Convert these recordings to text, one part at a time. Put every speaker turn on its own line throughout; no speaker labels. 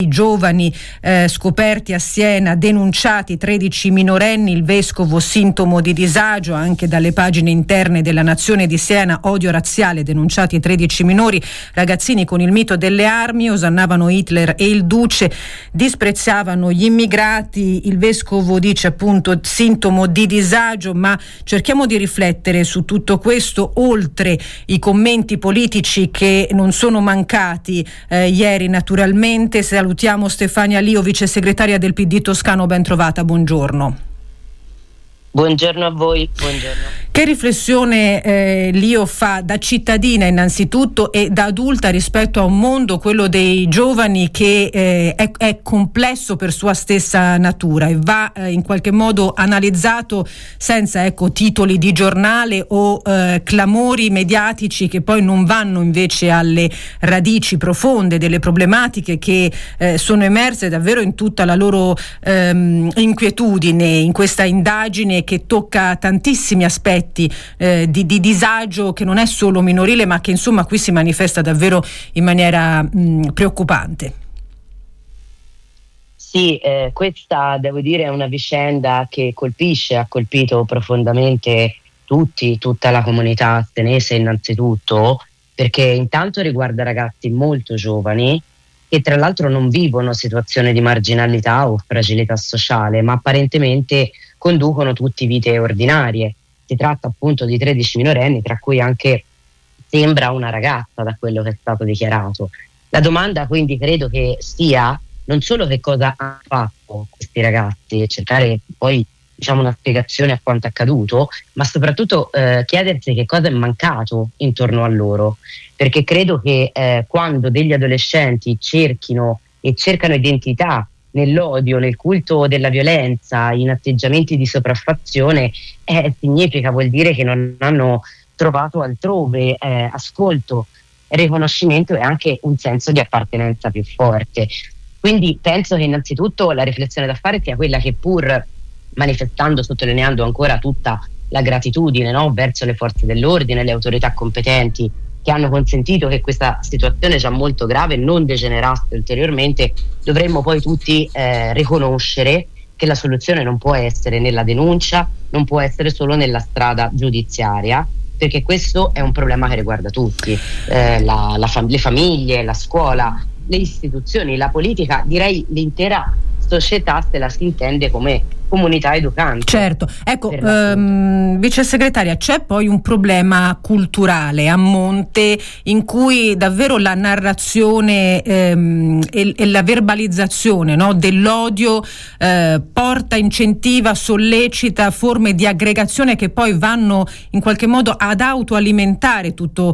I giovani scoperti a Siena, denunciati 13 minorenni, il vescovo sintomo di disagio. Anche dalle pagine interne della Nazione di Siena, odio razziale, denunciati 13 minori, ragazzini con il mito delle armi, osannavano Hitler e il duce, disprezzavano gli immigrati. Il vescovo dice appunto sintomo di disagio, ma cerchiamo di riflettere su tutto questo, oltre i commenti politici che non sono mancati ieri naturalmente. Salutiamo Stefania Lio, vice segretaria del PD toscano, ben trovata, buongiorno.
Buongiorno a voi, buongiorno.
Che riflessione Lio fa da cittadina innanzitutto e da adulta rispetto a un mondo, quello dei giovani, che è complesso per sua stessa natura e va in qualche modo analizzato senza titoli di giornale o clamori mediatici che poi non vanno invece alle radici profonde delle problematiche che sono emerse davvero in tutta la loro inquietudine in questa indagine che tocca tantissimi aspetti di disagio, che non è solo minorile ma che insomma qui si manifesta davvero in maniera preoccupante.
Sì, questa devo dire è una vicenda che ha colpito profondamente tutta la comunità astenese innanzitutto, perché intanto riguarda ragazzi molto giovani che tra l'altro non vivono situazioni di marginalità o fragilità sociale, ma apparentemente conducono tutti vite ordinarie. Si tratta appunto di 13 minorenni, tra cui anche sembra una ragazza da quello che è stato dichiarato. La domanda quindi credo che sia non solo che cosa hanno fatto questi ragazzi e cercare poi una spiegazione a quanto accaduto, ma soprattutto chiedersi che cosa è mancato intorno a loro, perché credo che quando degli adolescenti cercano identità nell'odio, nel culto della violenza, in atteggiamenti di sopraffazione, vuol dire che non hanno trovato altrove ascolto, riconoscimento e anche un senso di appartenenza più forte. Quindi penso che innanzitutto la riflessione da fare sia quella che, pur manifestando, sottolineando ancora tutta la gratitudine verso le forze dell'ordine, le autorità competenti che hanno consentito che questa situazione già molto grave non degenerasse ulteriormente, dovremmo poi tutti riconoscere che la soluzione non può essere nella denuncia, non può essere solo nella strada giudiziaria, perché questo è un problema che riguarda tutti, le famiglie, la scuola, le istituzioni, la politica, direi l'intera società, se la si intende come comunità educante.
Certo, vice segretaria, c'è poi un problema culturale a monte in cui davvero la narrazione e la verbalizzazione dell'odio porta, incentiva, sollecita forme di aggregazione che poi vanno in qualche modo ad autoalimentare tutta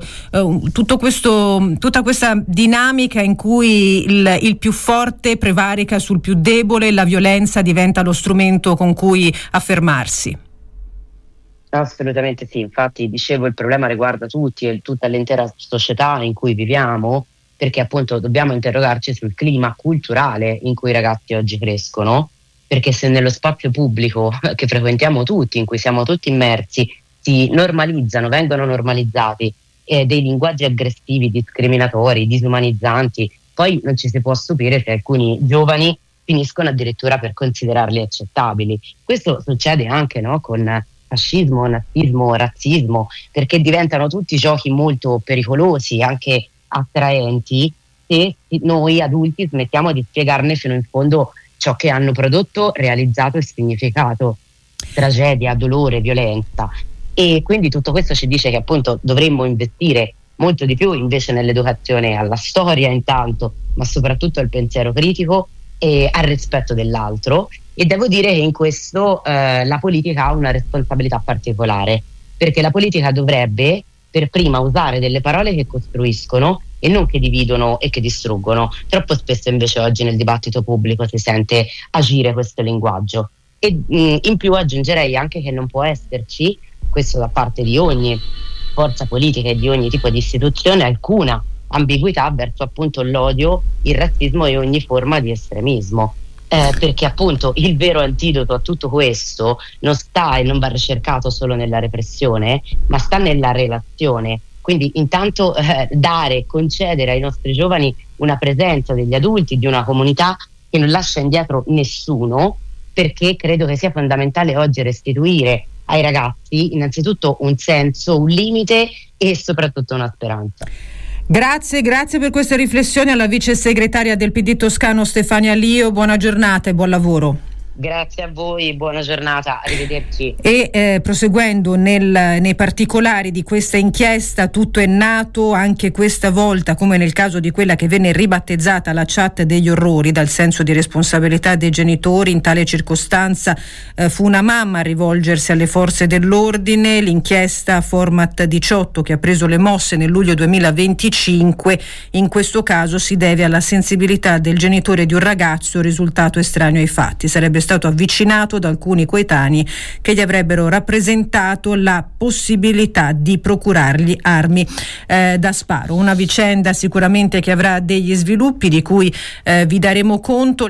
questa dinamica in cui il più forte prevarica sul più debole, la violenza diventa lo strumento con cui affermarsi.
Assolutamente sì, infatti dicevo, il problema riguarda tutti e tutta l'intera società in cui viviamo, perché appunto dobbiamo interrogarci sul clima culturale in cui i ragazzi oggi crescono, perché se nello spazio pubblico che frequentiamo tutti, in cui siamo tutti immersi, si vengono normalizzati dei linguaggi aggressivi, discriminatori, disumanizzanti, poi non ci si può stupire se alcuni giovani finiscono addirittura per considerarli accettabili. Questo succede anche con fascismo, nazismo, razzismo, perché diventano tutti giochi molto pericolosi, anche attraenti, se noi adulti smettiamo di spiegarne fino in fondo ciò che hanno prodotto, realizzato e significato: tragedia, dolore, violenza. E quindi tutto questo ci dice che appunto dovremmo investire molto di più invece nell'educazione alla storia intanto, ma soprattutto al pensiero critico e al rispetto dell'altro. E devo dire che in questo la politica ha una responsabilità particolare, perché la politica dovrebbe per prima usare delle parole che costruiscono e non che dividono e che distruggono. Troppo spesso invece oggi nel dibattito pubblico si sente agire questo linguaggio, e in più aggiungerei anche che non può esserci, questo da parte di ogni forza politica e di ogni tipo di istituzione, alcuna ambiguità verso appunto l'odio, il razzismo e ogni forma di estremismo, perché appunto il vero antidoto a tutto questo non sta e non va ricercato solo nella repressione, ma sta nella relazione Quindi intanto dare, concedere ai nostri giovani una presenza degli adulti, di una comunità che non lascia indietro nessuno, perché credo che sia fondamentale oggi restituire ai ragazzi innanzitutto un senso, un limite e soprattutto una speranza.
Grazie per queste riflessioni alla vice segretaria del PD toscano Stefania Lio, buona giornata e buon lavoro.
Grazie a voi, buona giornata, arrivederci.
E proseguendo nei particolari di questa inchiesta, tutto è nato anche questa volta, come nel caso di quella che venne ribattezzata la chat degli orrori, dal senso di responsabilità dei genitori. In tale circostanza fu una mamma a rivolgersi alle forze dell'ordine. L'inchiesta Format 18, che ha preso le mosse nel luglio 2025, in questo caso si deve alla sensibilità del genitore di un ragazzo risultato estraneo ai fatti. Sarebbe stato avvicinato da alcuni coetanei che gli avrebbero rappresentato la possibilità di procurargli armi da sparo. Una vicenda sicuramente che avrà degli sviluppi di cui vi daremo conto.